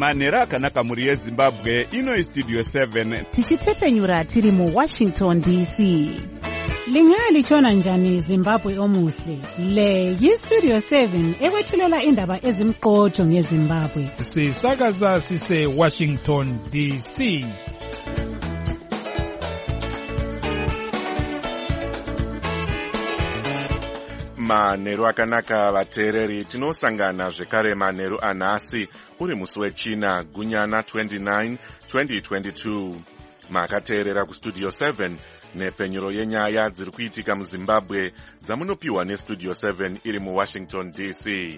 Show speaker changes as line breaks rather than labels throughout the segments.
Manheru akanaka muri yeZimbabwe, ino Studio 7.
Tichitefenyura tiri mu Washington DC. Lingalitshona njani Zimbabwe omuhle? Le yi-Studio 7 ekwethulela indaba ezimqotho ngeZimbabwe.
Sisakaza sise Washington DC.
Manheru akanaka vateereri, tinosangana zvekare manheru anhasi uri musi wechina gunyana 29 2022. Makateerera kuStudio 7 nepfenyuro yenyaya dziri kuitika muZimbabwe dzamunopiwa neStudio 7 iri muWashington DC.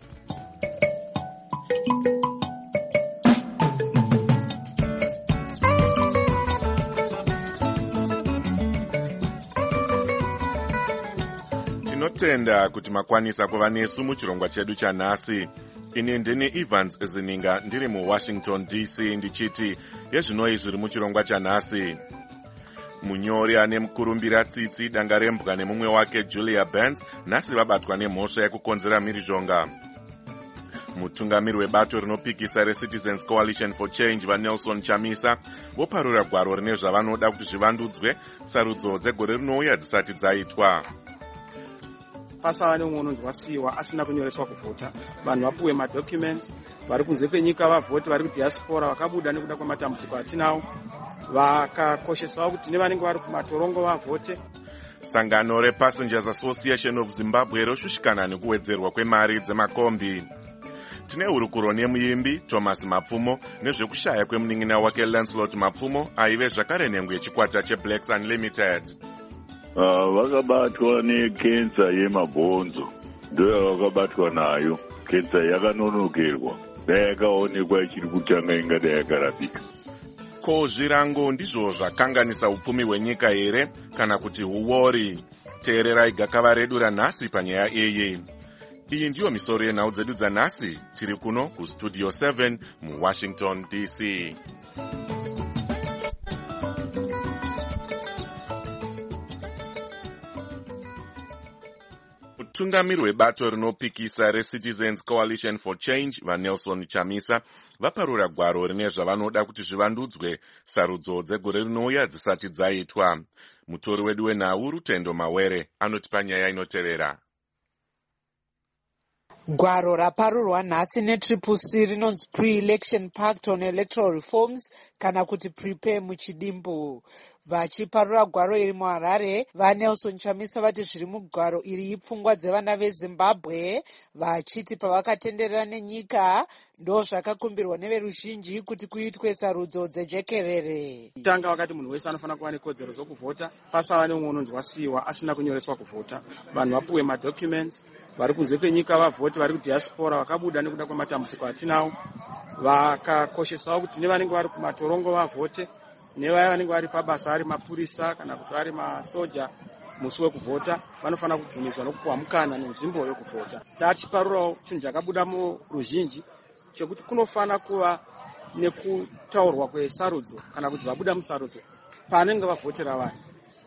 Tinotenda kuti makwanisa kuva nesu muchirongwa chedu chanhasi. Ini ndini Evans Zininga ndiri muWashington DC ndichiti yezvinoi zviri muchirongwa chanhasi. Munyori ane mukurumbira tsitsi danga rembwa nemumwe wake Julia Benz nhasi vabatwa nemhosva yekukonzera mhirizhonga. Mutungamiri webato rinopikisa reCitizens Coalition for Change vaNelson Chamisa voparura gwaro rine zvavanoda kuti zvivandudzwe sarudzo dzegore rinouya dzisati dzaitwa.
Pasava neumwe unonzi wasiyiwa asina kunyoreswa kuvhota. Vanhu vapuwe madocuments, vari kunze kwenyika vavhoti, vari kudiaspora vakabuda nekuda kwematambudziko atinawo, vakakoshesawo kuti nevanenge vari kumatorongo vavhote.
Sangano rePassengers Association of Zimbabwe roshushikana nekuwedzerwa kwemari dzemakombi. Tine hurukuro nemuimbi Thomas Mapfumo nezvekushaya kwemunin'ina wake Lancelot Mapfumo aive zvakare nhengo yechikwata cheBlacks Unlimited.
Vakabatwa nekensa yemabhonzo, ndoyo vakabatwa nayo. Kensa yakanonokerwa, dayakaonekwa ichiri kutanga ingada yakarapika.
Ko zvirango ndizvo zvakanganisa upfumi hwenyika here kana kuti huwori? Teererai gakava redu ranhasi panyaya iyi. Iyi ndiyo misoro yenhau dzedu dzanhasi, tiri kuno kuStudio 7 muWashington DC. Mutungamiri webato rinopikisa reCitizens Coalition for Change vaNelson Chamisa vaparura gwaro rine zvavanoda kuti zvivandudzwe sarudzo dzegore rinouya dzisati dzaitwa. Mutori wedu wenhau Rutendo Mawere anotipa nyaya inotevera.
Gwaro raparurwa nhasi neCCC rinonzi Pre-Election Pact on Electoral Reforms kana kuti Prepare muchidimbu. Vachiparura gwaro iri muHarare, vaNelson Chamisa vati zviri mugwaro iri ipfungwa dzevana veZimbabwe, vachiti pavakatenderera nenyika ndo zvakakumbirwa neveruzhinji kuti kuitwe sarudzo dzejekerere.
Tanga vakati munhu wese anofanira kuva nekodzero dzokuvhota, pasava neumwe unonzi wasiyiwa asina kunyoreswa kuvhota. Vanhu vapuwe madocuments, vari kunze kwenyika vavhoti, vari kudiaspora vakabuda nekuda kwematambudziko atinawo, vakakoshesawo kuti nevanenge vari kumatorongo vavhote, nevaya vanenge vari pabasa ari mapurisa kana kuti vari masoja musi wekuvhota vanofanira kubvumidzwa nokupuwa mukana nenzvimbo yokuvhota. Tachiparurawo chinhu chakabuda muruzhinji chekuti kunofanira kuva nekutaurwa kwesarudzo kana kuti vabuda musarudzo panenge vavhotera vanhu.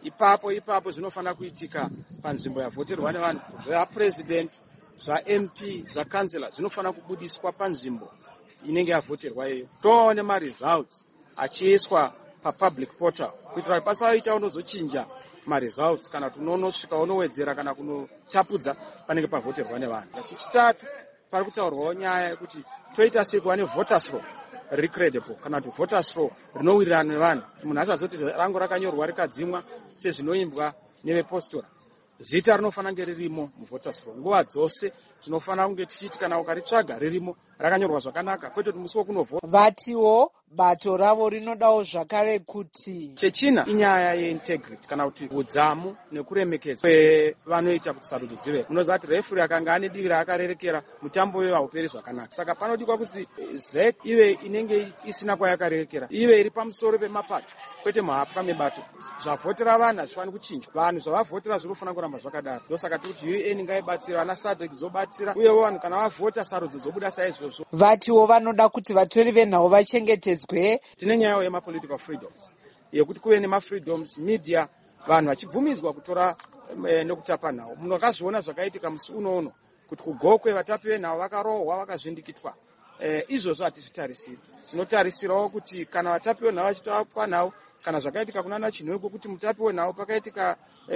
Ipapo zvinofanira kuitika panzvimbo yavhoterwa nevanhu. Zvapresident, zvaMP, zvakansela zvinofanira kubudiswa panzvimbo inenge yavhoterwa iyoyo. Toone maresults achiiswa papublic portal kuitira kuti pasaita unozochinja maresults kana kuti unonosvika unowedzera kana kunotapudza panenge pavhoterwa nevanhu. Chechitatu, pari kutaurwawo nyaya yekuti toita sei kuva nevoters roll recredible kana kuti voters roll rinowirirana nevanhu, kuti munhu asazoti rango rakanyorwa rikadzimwa sezvinoimbwa nevepostora. Zita rinofanira kunge ririmo muvoters roll nguva dzose. Tinofanira kunge tichiti kana ukaritsvaga ririmo rakanyorwa zvakanaka, kwete kuti musi wekunovhota.
Vatiwo bato ravo rinodawo zvakare kuti
chechina inyaya yeintegrity kana kuti udzamu nekuremekedzwa kwevanoita kuti sarudzo dzive. Munoziva kuti refuri akanga ane divi raakarerekera mutambo uyo hauperi zvakanaka. Saka panodikwa kuti ZEC ive inenge isina kwayakarerekera, ive iri pamusoro pemapato kwete muhapwa mebato. Zvavhotera vanhu hazvifaniri kuchinjwa. Vanhu zvavavhotera zvinofanira kuramba zvakadaro. Ndosaka kuti UN ngaibatsira, vana SADC zobatsira, uyewo vanhu kana vavhota sarudzo dzobuda saizvozvo.
Vatiwo vanoda kuti vatori venhau vachengetedzwe.
Tine nyaya yemapolitical freedoms yekuti kuve nemafreedoms, media, vanhu vachibvumidzwa kutora nekutapa nhau. Munhu akazviona zvakaitika musi uno kuti kugokwe vatapi venhau vakarohwa vakazvindikitwa. izvozvo hatizvitarisiri. Tinotarisirawo kuti kana vatapi venhau vachitavapwa nhau, kana zvakaitika kunana Chinhweko kuti mutapi wenhau pakaitika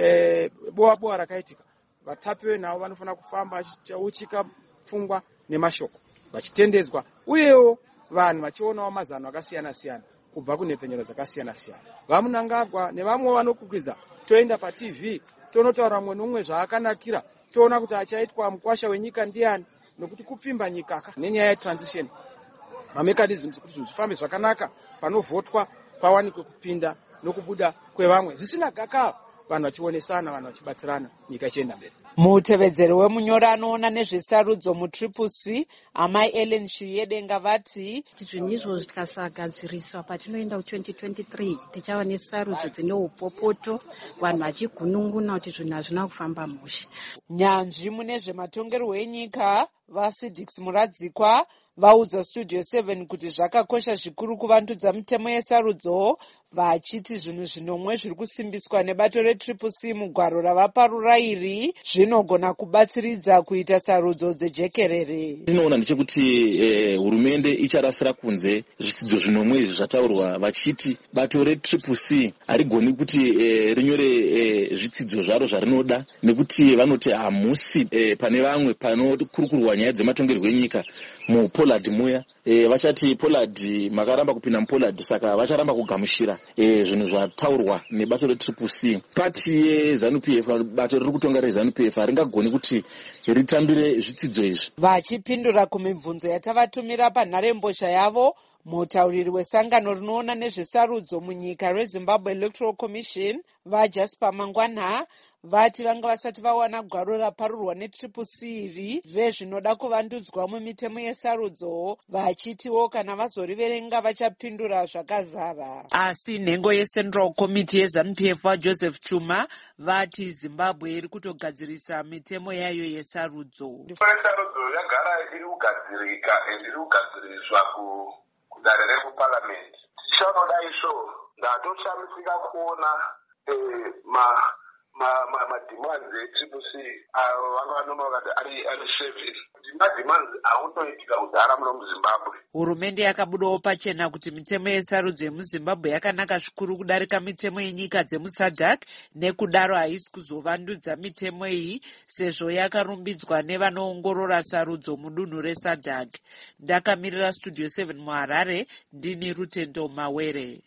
bowa rakaitika, vatapi venhau vanofanira kufamba vachichauchika pfungwa nemashoko, vachitendedzwa, uyewo vanhu vachionawo mazano akasiyana-siyana kubva kunhepfenyero dzakasiyana-siyana. Vamunangagwa nevamwe vanokukwidza, toenda paTV tonotaura mumwe nomumwe zvaakanakira, toona kuti achaitwa mukwasha wenyika ndiani, nokuti kupfimba nyika nenyaya yetransition, mamechanisms kuti zvinhu zvifambe zvakanaka, panovhotwa pawanikwe kupinda nokubuda kwevamwe zvisina gakava, vanhu vachionesana, vanhu vachibatsirana, nyika ichienda mberi.
Mutevedzeri wemunyora anoona nezvesarudzo muTriple-C, amai Ellen Shiyedenga vati
zvinhu izvozvo tikasagadziriswa patinoenda ku2023 tichava nesarudzo dzine upopoto, vanhu vachigununguna kuti zvinhu hazvina kufamba mushe.
Nyanzvi mune zvematongerwo enyika vaSidix Muradzikwa vaudza Studio 7 kuti zvakakosha zvikuru kuvandudza mitemo yesarudzo, vachiti zvinhu zvinomwe zviri kusimbiswa nebato reTriple-C mugwaro ravaparura iri zvinogona kubatsiridza kuita sarudzo dzejekerere.
Tinoona ndechekuti hurumende icharasira kunze zvitsidzo zvinomwe izvi zvataurwa, vachiti bato reTriple-C harigoni kuti rinyore zvitsidzo zvaro zvarinoda, nekuti vanoti hamusi pane vamwe panokurukurwa nyaya dzematongerwo enyika muPollard muya. Vachati Pollard makaramba kupinda muPollard, saka vacharamba kugamushira zvinhu zvataurwa nebato reTriple-C. Pati yeZANU-PF, bato riri kutonga reZANU-PF haringagoni kuti ritambire zvitsidzo izvi.
Vachipindura kumibvunzo yatavatumira panharembozha yavo, mutauriri wesangano rinoona nezvesarudzo munyika reZimbabwe Electoral Commission vaJasper Mangwana vati vanga vasati vawana gwaro raparurwa neTriple-C iri rezvinoda kuvandudzwa mumitemo yesarudzo, vachitiwo kana vazoriverenga vachapindura zvakazara. Asi nhengo yeCentral Committee yeZANU-PF vaJoseph Chuma vati Zimbabwe iri kutogadzirisa mitemo yayo yesarudzo.
Sarudzo yagara iri kugadzirika iri kugadziriswa kudare rekuparliament. Tichanoda izvo ndatoshamisika kuona mademands eTriple-C vanga vanoma vakati ari 7 mademands akutoitika kudhara muno muZimbabwe.
Hurumende yakabudawo pachena kuti mitemo yesarudzo yemuZimbabwe yakanaka zvikuru kudarika mitemo yenyika dzemuSADC, nekudaro haisi kuzovandudza mitemo iyi sezvo yakarumbidzwa nevanoongorora sarudzo mudunhu reSADC. Ndakamirira Studio 7 muHarare, ndini Rutendo Mawere.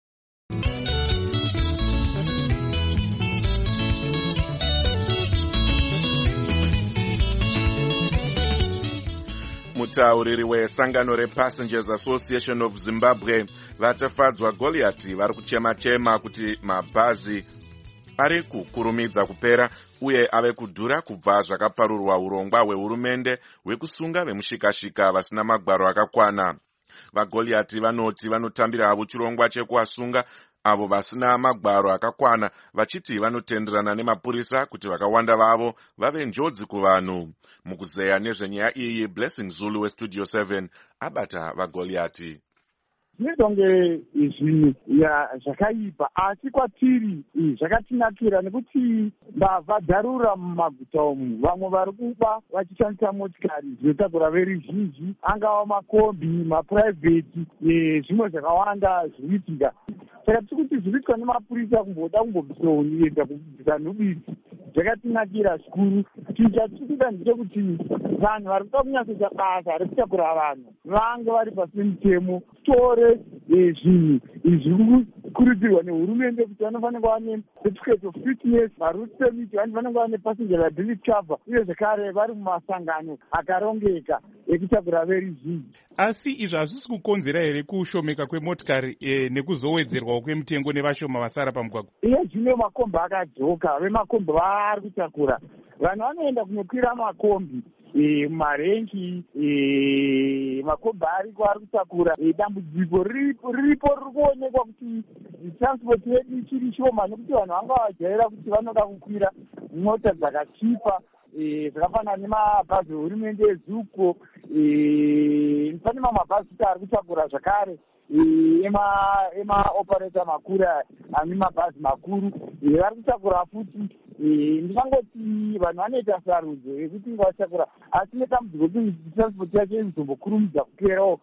Mutauriri wesangano rePassengers Association of Zimbabwe vatafadzwa Goliath vari kuchema-chema kuti mabhazi ari kukurumidza kupera uye ave kudhura kubva zvakaparurwa urongwa hwehurumende hwekusunga vemushikashika vasina magwaro akakwana. VaGoliath vanoti vanotambira havo chirongwa chekuvasunga avo vasina magwaro akakwana, vachiti vanotenderana nemapurisa kuti vakawanda vavo vave njodzi kuvanhu. Mukuzeya nezvenyaya iyi, Blessing Zulu weStudio 7 abata vaGoliath.
Zvinoita kunge zvinhu zvakaipa, asi kwatiri zvakatinakira nekuti mbavha dzarura mumaguta umu. Vamwe vari kuba vachishandisa motikari dzinotakura veruzhinji, angava makombi, mapuraivheti, zvimwe zvakawanda zviriitika. Saka tiri kuti zviriitwa nemapurisa kumboda kumbobvisa kubvisa nhubidzi. Zvakatinakira zvikuru. Chinhu chatirikuita ndechekuti vanhu vari kuda kunyatsoita basa rekutakura vanhu vange vari pasi pemitemo. Tore zvinhu izvi kukurudzirwa nehurumende kuti vanofanira kuva necertificate of fitness, maroute permit, vanofanira kuva nepassenger liability cover, uye zvekare vari mumasangano akarongeka ekutakura veruzhinji.
Asi izvi hazvisi kukonzera here kushomeka kwemotikari nekuzowedzerwawo kwemitengo nevashoma vasara pamugwagwa?
Iye zvino makombi akadzoka, vemakombi vari kutakura. Vanhu vanoenda kunokwira makombi mumarengi, makombi ariko ari kutakura. Dambudziko riripo riri kuonekwa kuti transport yedu ichiri shoma, nekuti vanhu vanga vajaira kuti vanoda kukwira mota dzakachipa zvakafanana nemabhazi ehurumende eZUCO. Pane mamabhazi ari kutakura zvakare emaopareta makuru ane mabhazi makuru vari kutakura futi. Ndingangoti vanhu vanoita sarudzo yekuti vatakura, asi netambudziko kuti transport yacho izombokurumidza kuperawo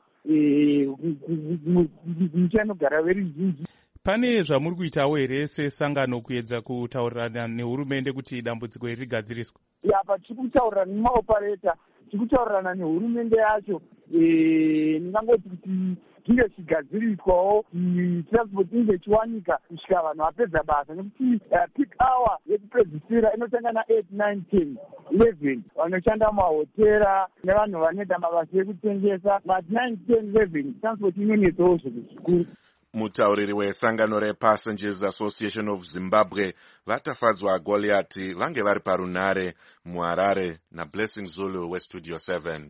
nyika inogara veruzhinji.
Pane zvamuri kuitawo here sesangano kuedza kutaurirana nehurumende kuti dambudziko iri rigadziriswe?
Apa tiri kutaurirana nemaopareta, tiri kutaurirana nehurumende yacho. Ndingangoti kuti chinge chigadziriswawo, transport inge chiwanika kusvika vanhu vapedza basa, nekuti peak hour yekupedzisira inotanga na8, 9, 10, 11 vanoshanda mahotera nevanhu vanoita mabasa ekutengesa. But 9, 10, 11 transport inonetsawo zvinhu zvikuru.
Mutauriri wesangano rePassengers Association of Zimbabwe vatafadzwa Goliath vange vari parunare muHarare naBlessing Zulu weStudio 7.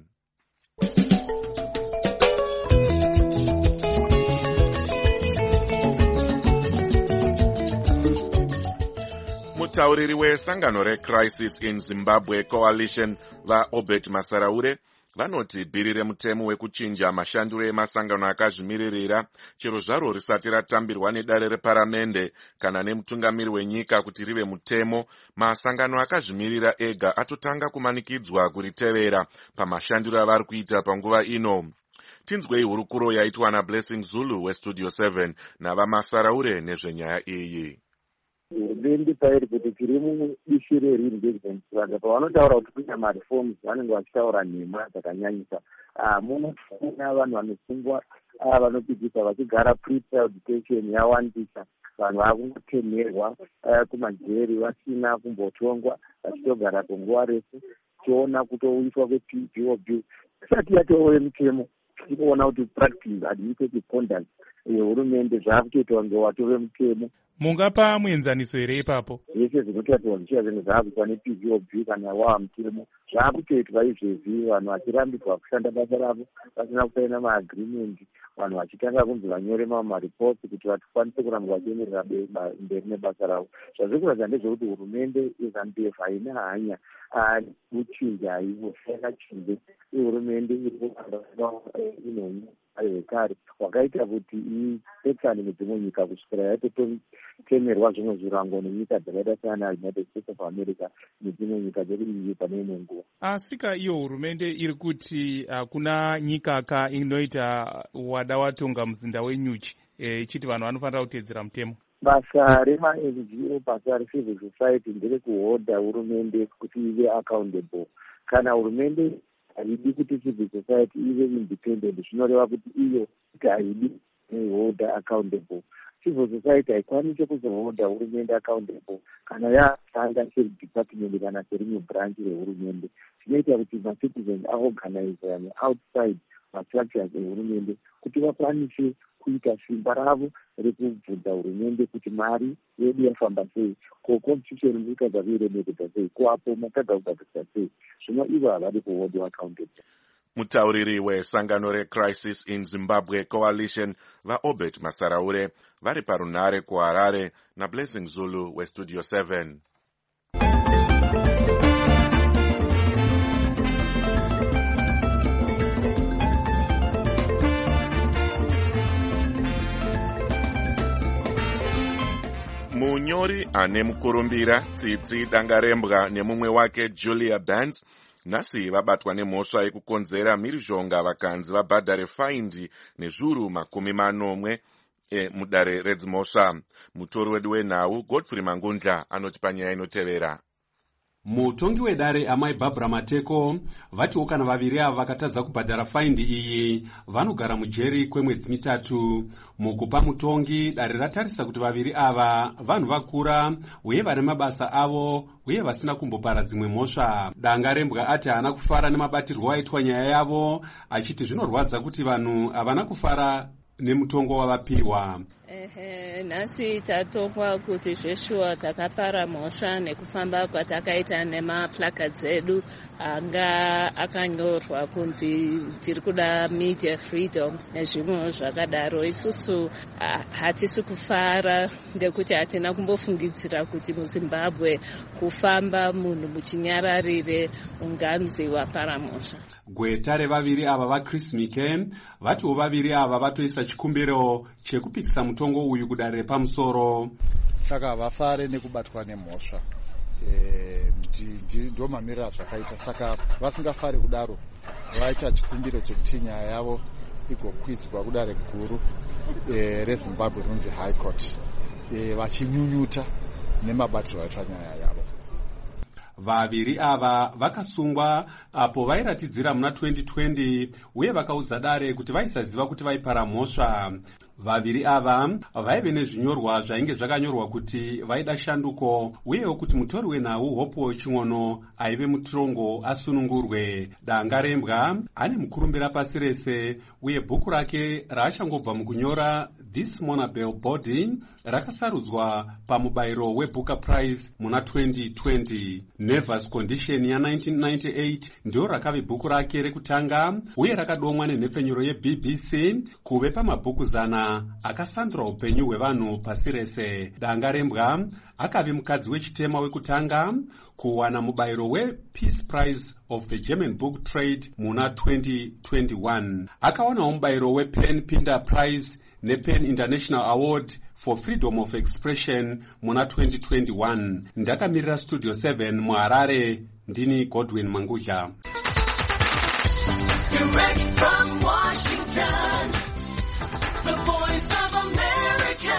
Mutauriri wesangano reCrisis in Zimbabwe Coalition vaObert Masaraure vanoti bhiri remutemo wekuchinja mashandiro emasangano akazvimiririra chero zvaro risati ratambirwa nedare reparamende kana nemutungamiri wenyika kuti rive mutemo, masangano akazvimirira ega atotanga kumanikidzwa kuritevera pamashandiro avari kuita panguva ino. Tinzwei hurukuro yaitwa naBlessing Zulu weStudio 7 navaMasaraure nezvenyaya iyi.
Hurumende pairi kuti tiri mudishi re-reengagement saka pavanotaura kuti kuita mareforms vanenge vachitaura nhema dzakanyanyisa. Munoona vanhu vanosungwa vanopikisa vachigara pre-trial detention yawandisa, vanhu vakungotemerwa kumajeri vasina kumbotongwa vachitogara kwenguva refu, tichiona kutouyiswa kwePGOB isati yatove mutemo. Tinoona kuti practice administrative conduct yehurumende zvaakutoitwa ngewatove mutemo.
Mungapa muenzaniso here ipapo?
Zvese zvinotaurwa zvichiya zvinhu zvaakuitwa nePGOB kana wava mutemo zvaakutoitwa izvezvi, vanhu vachirambidzwa kushanda basa ravo vasina kusaina maagreement, vanhu vachitanga kunzi vanyore maripoti kuti vatikwanise kuramba vachiemerera mberi nebasa ravo. Zvazviri kuratidza ndezvekuti hurumende yeZANU-PF haina hanya kuchinja haivo yakachinje. Hurumende iri kuramba ine hekare wakaita kuti ipetsane nedzimwe nyika kusvikira yatotemerwa zvimwe zvirango nenyika dzakaita sana United States of America nedzimwe nyika dziri pane imwe nguva.
Asika iyo hurumende iri kuti kuna nyika inoita wada watonga muzinda wenyuchi ichiti vanhu vanofanira kutedzera mutemo.
Basa rema-NGO, basa recivil society nderekuhodha hurumende kuti ive accountable. Kana hurumende haidi kuti civil society ive independent, zvinoreva kuti iyo haidi kuholda accountable. Civil society haikwanisi kuzoholda hurumende accountable kana yashanda sedepartment kana serimwe branch rehurumende. Zvinoita kuti macitizens aorganize outside mastructures ehurumende kuti vakwanise kuita simba ravo rekubvunza hurumende kuti mari yedu yafamba sei, ko constitution munyika dzavairemekedza sei, ko apo matadza kugadzirisa sei. Zvino ivo havadi kuholdwa accountable.
Mutauriri wesangano reCrisis in Zimbabwe Coalition vaObert Masaraure vari parunare kuHarare naBlessing Zulu weStudio 7. Munyori ane mukurumbira Tsitsi Dangarembwa nemumwe wake Julia Bands nhasi vabatwa nemhosva yekukonzera mhirizhonga vakanzi vabhadhare faindi nezviuru 40 mudare redzimhosva. Mutori wedu wenhau Godfrey Mangundla anoti panyaya inotevera.
Mutongi wedare amai Barbara Mateko vatiwo kana vaviri ava vakatadza kubhadhara faindi iyi vanogara mujeri kwemwedzi 3. Mukupa mutongi, dare ratarisa kuti vaviri ava vanhu vakura uye vane mabasa avo uye vasina kumbopara dzimwe mhosva. Dangarembwa ati haana kufara nemabatirwo aitwa nyaya yavo, achiti zvinorwadza kuti vanhu havana kufara nemutongo wavapiwa.
Nhasi tatongwa kuti zveshuwa takapara mhosva nekufamba kwatakaita nemaplakadzi edu anga akanyorwa kunzi tiri kuda media freedom nezvimwe zvakadaro. Isusu hatisi kufara ndekuti hatina kumbofungidzira kuti muZimbabwe kufamba munhu muchinyararire unganzi wapara mhosva.
Gweta revaviri ava vaChris Mike vatiwo vaviri ava vatoisa chikumbiro chekupikisa mutongo uyu kudare repamusoro.
Saka havafare nekubatwa nemhosva, ndo mamiriro azvakaita. Saka vasingafari kudaro vaita chikumbiro chekuti nyaya yavo igokwidzwa kudare guru reZimbabwe rinonzi High Court, vachinyunyuta nemabatiro aitwa nyaya yavo.
Vaviri ava vakasungwa apo vairatidzira muna 2020 uye vakaudza dare kuti vaisaziva kuti vaipara mhosva. Vaviri ava vaive nezvinyorwa zvainge zvakanyorwa kuti vaida shanduko uyewo kuti mutori wenhau Hope Ching'ono aive mutorongo asunungurwe. Danga Rembwa ane mukurumbira pasi rese uye bhuku rake raachangobva mukunyora This Monabel Body rakasarudzwa pamubayiro weBooker Prize muna 2020. Nervous Condition ya1998 ndio rakave bhuku rake rekutanga uye rakadomwa nenhefenyuro yeBBC kuve pamabhuku 100 akasandura upenyu hwevanhu pasi rese. Danga Rembwa akave mukadzi wechitema wekutanga kuwana mubayiro wePeace Prize of the German Book Trade muna 2021. Akawanawo mubayiro wePen Pinder Prize nePen International Award for Freedom of Expression muna 2021. Ndakamirira Studio 7 muHarare, ndini Godwin Mangudya.
Direct from Washington, the Voice of America,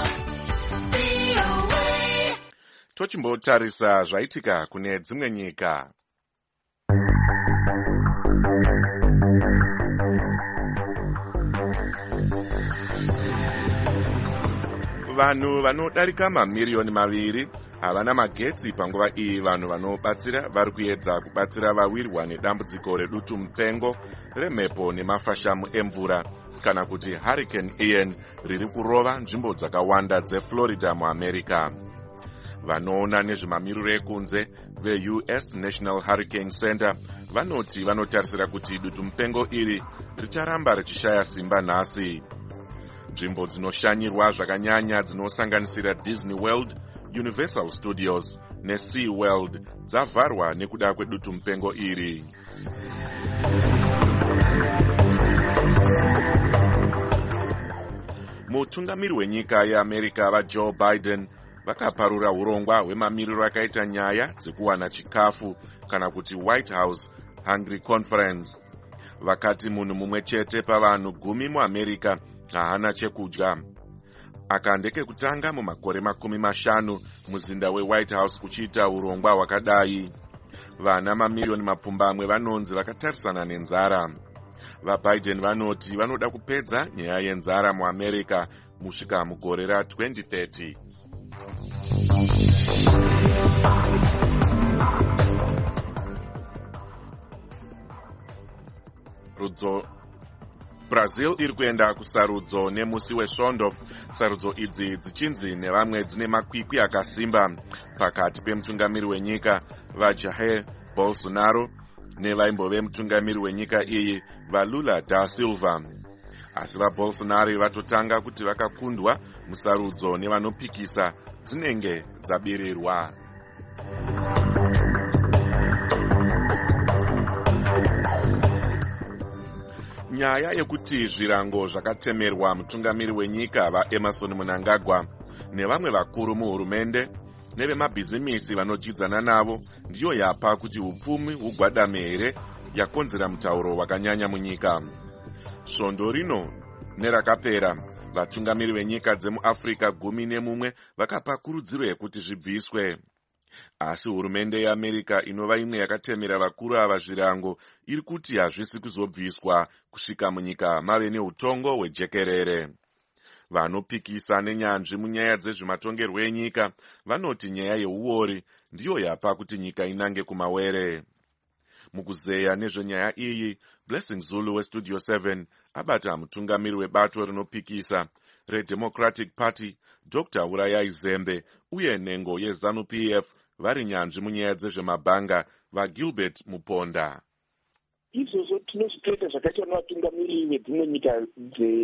VOA.
Tochimbotarisa zvaitika kune dzimwe nyika. Vanhu vanodarika mamiriyoni 2 havana magetsi panguva iyi. Vanhu vanobatsira vari kuedza kubatsira vawirwa nedambudziko redutu mupengo remhepo nemafashamu emvura kana kuti Hurricane Ian riri kurova nzvimbo dzakawanda dzeFlorida muAmerica. Vanoona nezvemamiriro ekunze veUS National Hurricane Center vanoti vanotarisira kuti dutu mupengo iri richaramba richishaya simba nhasi. Nzvimbo dzinoshanyirwa zvakanyanya dzinosanganisira Disney World, Universal Studios neSea World dzavharwa nekuda kwedutu mupengo iri. Mutungamiri wenyika yeAmerica vaJoe Biden vakaparura urongwa hwemamiriro akaita nyaya dzekuwana chikafu kana kuti White House Hungry Conference. Vakati munhu mumwe chete pavanhu 10 muAmerica haana chekudya. Aka ndekekutanga mumakore 50 muzinda weWhite House kuchiita urongwa hwakadai. Vana mamiriyoni mapfumbamwe vanonzi vakatarisana nenzara. VaBiden vanoti vanoda kupedza nyaya yenzara muAmerica musvika mugore ra2030. Brazil iri kuenda kusarudzo nemusi wesvondo. Sarudzo idzi dzichinzi nevamwe dzine makwikwi akasimba pakati pemutungamiri wenyika vaJair Bolsonaro nevaimbove mutungamiri wenyika iyi vaLula da Silva. Asi vaBolsonaro vatotanga kuti vakakundwa musarudzo nevanopikisa dzinenge dzabirirwa. Nyaya yekuti zvirango zvakatemerwa mutungamiri wenyika vaEmerson Mnangagwa nevamwe vakuru muhurumende nevemabhizimisi vanojidzana navo ndiyo yapa kuti upfumi hugwadame here yakonzera mutauro wakanyanya munyika. Svondo rino nerakapera vatungamiri venyika dzemuAfrica 11 vakapa kurudziro yekuti zvibviswe. Asi hurumende yeAmerica inova imwe yakatemera vakuru ava zvirango iri kuti hazvisi kuzobviswa kusvika munyika mave neutongo hwejekerere. Vanopikisa nenyanzvi munyaya dzezvematongerwo enyika vanoti nyaya yeuori ndiyo yapa kuti nyika inange kumawere. Mukuzeya nezvenyaya iyi, Blessing Zulu weStudio 7 abata mutungamiri webato rinopikisa reDemocratic Party Dr. Urayai Zembe uye nhengo yeZANU-PF vari nyanzvi munyaya dzezvemabhanga vaGilbert Muponda.
Izvozvo tinozvitoita zvakaitwa nevatungamiri vedzimwe nyika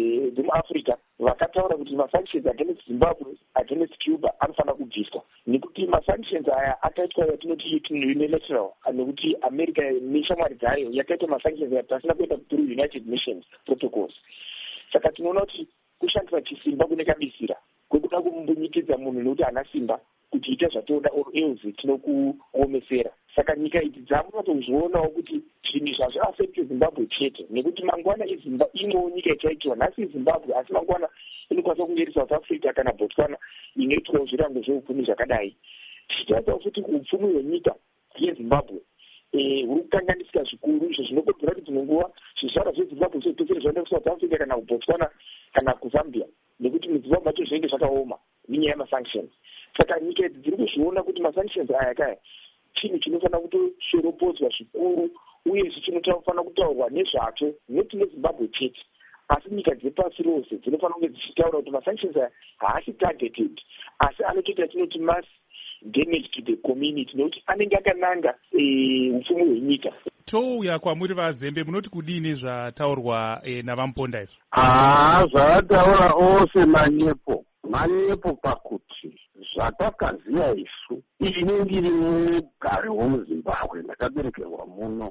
dzemuAfrica vakataura kuti masanctions against Zimbabwe, against Cuba anofanira kubviswa. kuti masanctions aya akaitwa yatinoti unilateral nekuti America neshamwari dzayo yakaita masanctions aya pasina kuenda through United Nations protocols. Saka tinoona kuti kushandisa chisimba kune kabisira kwekuda kumbunyikidza munhu nekuti haana simba kuti ita zvatoda or else tinokuomesera. Saka nyika idzi dzamunatozvionawo kuti zvinhu zvazviafekte Zimbabwe chete nekuti mangwana imwewo nyika ichaitiwa nhasi Zimbabwe asi mangwana inokwanisa kunge iri South Africa kana Botswana inoitwawo zvirango zveupfumi zvakadai. Tichitaridzawo futi upfumi hwenyika yeZimbabwe huri kukanganisika zvikuru, izvo zvinokonzera kuti dzimwe nguva zvizvarwa zveZimbabwe zvitosere zvaenda kuSouth Africa kana kuBotswana kana kuZambia nekuti muZimbabwe macho zvinenge zvakaoma nenyaya yemasanctions. Saka nyika idzi dziri kuzviona kuti masanctions aya kaya chinhu chinofanira kutosheropodzwa zvikuru uye chinofanira kutaurwa nezvacho noti neZimbabwe chete asi nyika dzepasi rose dzinofanira kunge dzichitaura kuti masanctions aya haasi targeted asi anotoita chinoti mass damage to the community nekuti anenge akananga upfumi hwenyika.
Touya kwamuri vaZembe, munoti kudini zvataurwa navamponda izvo?
Zvataura ose manyepo pakuti zvatakaziva isu ini ndiri mugari womuZimbabwe ndakaberekerwa muno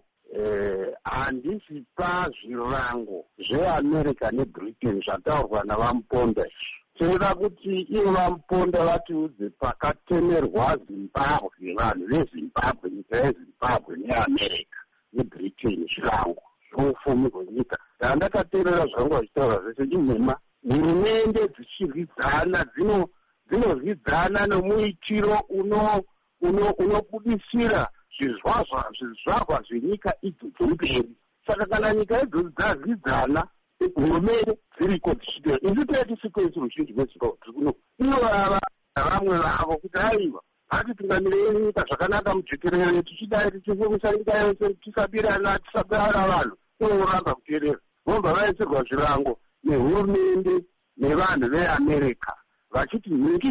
handisi pazvirango zveAmerica neBritain zvataurwa navamponda tinoda kuti ivo vamuponda vatiudze pakatemerwa Zimbabwe, vanhu veZimbabwe, nyika yeZimbabwe neAmerica neBritain zvirango zvoufumi hwenyika. Ndandakateerera zvangu vachitaura zvese imhema hurumende dzichirwidzana dzinorwidzana nomuitiro unobudisira zvizvarwa zvenyika idzi dzemberi. Saka kana nyika idzodzi dzarwidzana hurumende dziriko dzichiteera isu taitisikoisi ruzhinji rweZimbabwe tiri kuno inovava navamwe vavo kuti aiwa ngatitungamirei nyika zvakanaka mujekerere tichidai tichifumisa nyika yose tisabirana vanhu inoramba kuteerera. Vobva vaisirwa zvirango nehurumende nevanhu veAmerica vachiti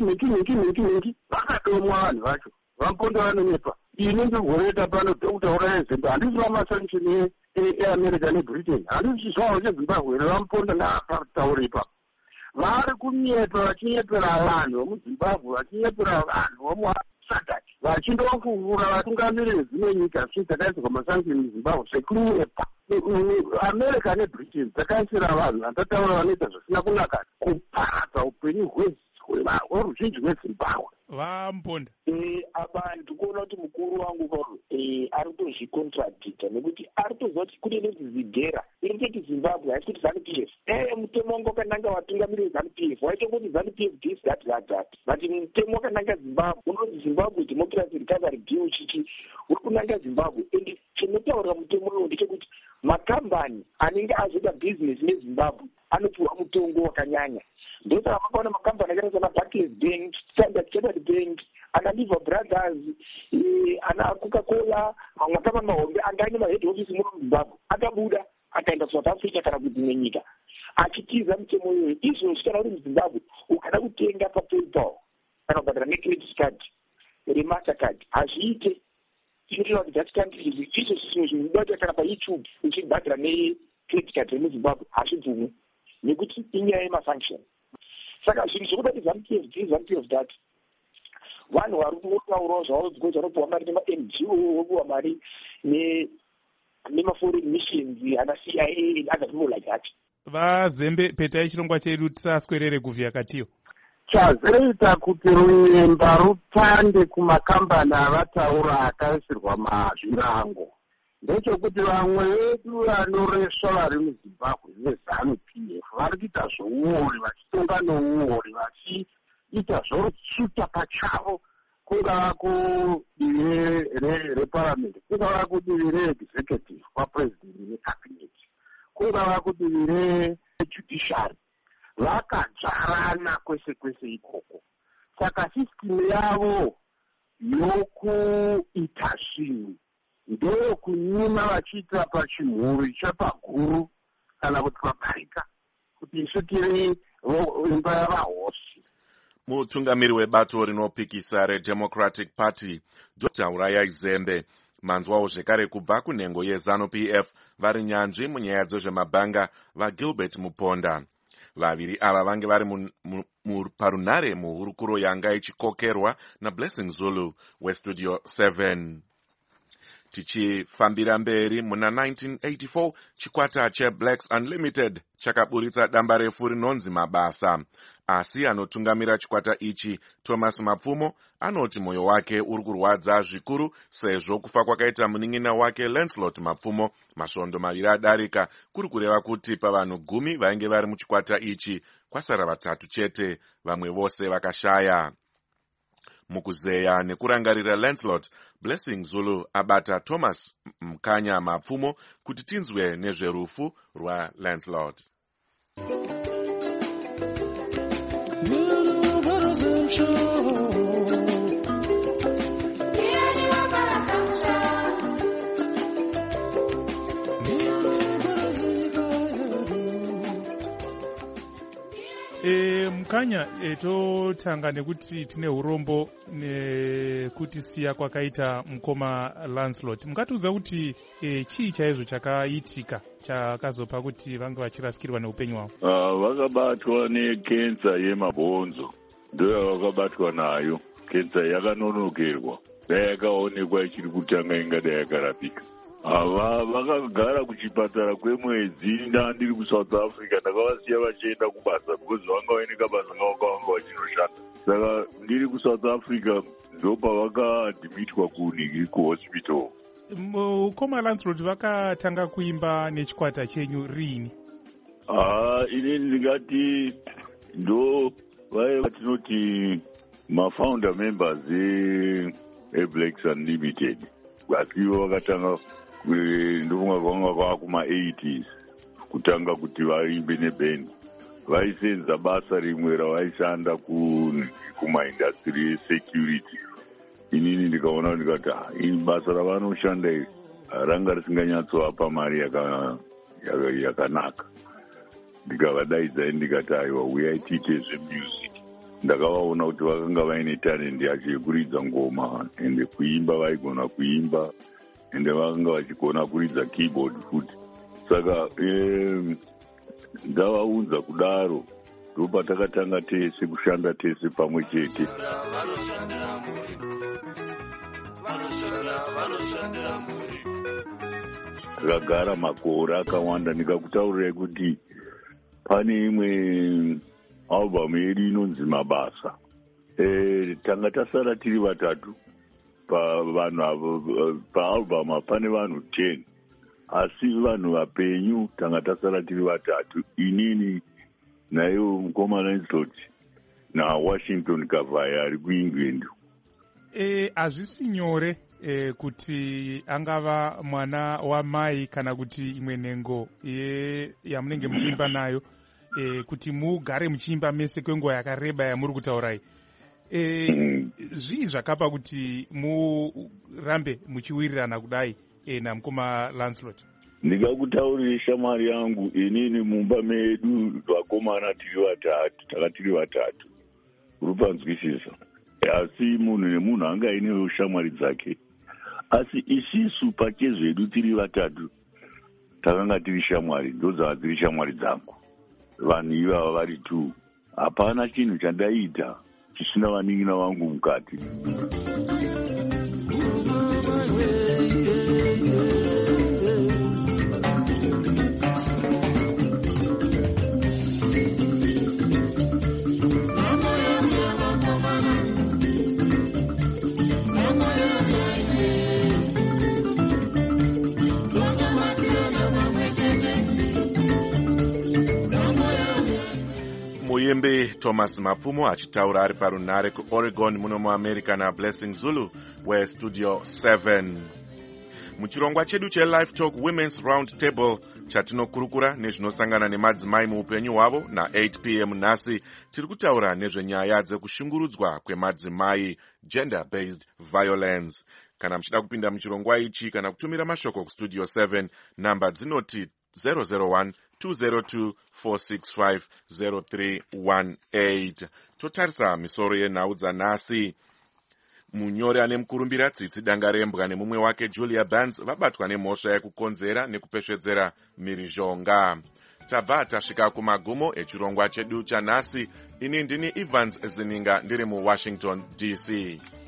nhingi vakadomwa vanhu vacho vamuponda vanonyepa. Ini ndirikureeta pano tokutaura neZimbabwe handisi vamasanction eAmerica neBritain handisi zvavo cheZimbabwe nevamuponda naapataura ipapo vari kunyepa vachinyepera vanhu vomuZimbabwe vachinyepera vanhu vomuSadc vachindofungura vatungamiriri vezimwe nyika zvi dzakaisirwa masanction muZimbabwe sekunyepa. America neBritain dzakaisira vanhu vandataura vanoita zvisina kunaka kuparadza upenyu hweruzhinji rweZimbabwe.
Vamponda
apa ndikuona kuti mukuru wangu Paul ari kutozvikontradicta nekuti ari kutoziva kuti kune nezizidhera iri kutoti Zimbabwe haisi kuti ZANU-PF mutemo wangu wakananga watungamiriri ZANU-PF waita kuti ZANU-PF this that but mutemo wakananga Zimbabwe unoti Zimbabwe Democracy Recovery Bill chichi uri kunanga Zimbabwe and chinotaura mutemo uyo ndechekuti makambani anenge azoita business neZimbabwe anopiwa mutongo wakanyanya. Ndosaka makaona makambani akaita sana Barclays Bank, Standard Chartered Bank, ana Lever Brothers, ana Coca-Cola, mamwe akava mahombe anga ane mahead office muno muZimbabwe akabuda akaenda kuSouth Africa kana kudzimwe nyika achitiza mutemo iyoyo. Izvozvi kana uri muZimbabwe ukada kutenga paPayPal kana kubhadhara necredit card remastercard hazviite inotaura kuti that country izvo zvinhu zvinobata kana paYouTube uchibhadhara necredit card remuZimbabwe hazvibvumwe nekuti inyaya yemasanction. Saka zvinhu zvekuda kuti ZANU-PF that vanhu vari kutaurawo zvavo because vanopiwa mari nemaNGO vopiwa mari nemaforeign missions ana CIA and other people like that.
VaZembe, petai chirongwa chedu tisaswerere kuvhiyakatiyo.
Chazoita kuti runyemba rutande kumakambani avataura akaisirwa mazvirango ndechekuti vamwe vedu vanoresva vari muZimbabwe veZANU-PF vari kuita zvouori vachitonga nouori vachiita zvorutsvuta pachavo kungava kudivi reparamende kungava kudivi reexecutive kwapresident necabinet kungava kudivi rejudiciary vakadzvarana kwese kwese ikoko. Saka system yavo yokuita zvinhu ndeyokunyima vachiita pachimhuri chapaguru kana kuti paparika kuti isu tiri imba yavahosi.
Mutungamiri webato rinopikisa reDemocratic Party Dr. Uraya Zembe manzwawo zvekare kubva kunhengo yeZANU-PF vari nyanzvi munyaya dzezvemabhanga vaGilbert Muponda. Vaviri ava vange vari parunare muhurukuro yanga ichikokerwa naBlessing Zulu westudio 7. Tichifambira mberi muna 1984 chikwata cheBlacks Unlimited chakaburitsa damba refu rinonzi Mabasa. Asi anotungamira chikwata ichi, Thomas Mapfumo, anoti moyo wake uri kurwadza zvikuru sezvo kufa kwakaita munin'ina wake Lancelot Mapfumo masvondo maviri adarika, kuri kureva kuti pavanhu 10 vainge vari muchikwata ichi kwasara 3 chete, vamwe vose vakashaya. Mukuzeya nekurangarira Lancelot, Blessing Zulu abata Thomas Mkanya Mapfumo kuti tinzwe nezverufu rwaLancelot.
Mkanya totanga nekuti tine urombo nekuti siya kwakaita mukoma Lancelot. Mungatiudza kuti chii chaizvo chakaitika chakazopa kuti vange vachirasikirwa neupenyu hwavo?
Vakabatwa nekensa yemabhonzo, ndoyo vakabatwa nayo. Kensa yakanonokerwa, dai yakaonekwa ichiri kutanga ingadai yakarapika. Vakagara kuchipatara kwemwedzi. Ndiri kuSouth Africa, ndakavasiya vachienda kubasa because vanga vaineka basa ngavanga vachinoshanda. Saka ndiri kuSouth Africa ndopavakaadhimitwa kuhospital.
Koma Lancelot vakatanga kuimba nechikwata chenyu riini?
Ini ndingati ndo vaiva tinoti mafounder members eBlacks Unlimited. Vasivo vakatanga ndofunga kwanga kwava kuma-80s kutanga kuti vaimbe nebhendi. Vaisenza basa rimwe ravaishanda kumaindastry esecurity. Inini ndikaona ndikati ini basa ravanoshanda iri ranga risinganyatsovapa mari yakanaka. Ndikavadaidza ndikati aiwa uyai tiite zvemusic. Ndakavaona kuti vakanga vaine talent yacho yekuridza ngoma ende kuimba vaigona kuimba ende vakanga vachigona kuridza keyboard futi. Saka ndavaunza kudaro ndopatakatanga tese kushanda tese pamwe chete. Takagara makore akawanda. Ndikakutaurirai kuti pane imwe album yedu inonzi Mabasa. Tanga tasara tiri 3 pavanhu avo. Paalbum pane vanhu 10, asi vanhu vapenyu tanga tasara tiri 3, inini nayo mukoma Lancelot naWashington Kavaya ari kuEngland.
Hazvisi nyore kuti angava mwana wamai kana kuti imwe nhengo yamunenge muchiimba nayo, kuti mugare muchiimba mese kwenguva yakareba yamuri kutaurai. Zvii zvakapa kuti murambe muchiwirirana kudai namukoma Lancelot?
Ndingakutaurira shamwari yangu, inini mumba medu vakomana tiri 3 uri panzwisisa. Asi munhu nemunhu anga ainewo shamwari dzake, asi isisu pachezvedu tiri 3 takanga tiri shamwari, ndodzava dziri shamwari dzangu. Vanhu ivava vari 2, hapana chinhu chandaita chisina vanin'ina vangu mukati.
Muyimbi Thomas Mapfumo achitaura ari parunare kuOregon muno muAmerica naBlessing Zulu westudio 7. Muchirongwa chedu cheLife Talk Women's Round Table chatinokurukura nezvinosangana nemadzimai muupenyu hwavo na8 p.m. nhasi tiri kutaura nezvenyaya dzekushungurudzwa kwemadzimai, gender-based violence. Kana muchida kupinda muchirongwa ichi kana kutumira mashoko kustudio 7, namba dzinoti 001-202-465-0318. Totarisa misoro yenhau dzanhasi. Munyori ane mukurumbira tsitsi dangarembwa nemumwe wake Julia Barnes vabatwa nemhosva yekukonzera nekupesvedzera mhirizhonga. tabva tasvika kumagumo echirongwa chedu chanhasi. Ini ndini Evans Zininga ndiri muWashington DC.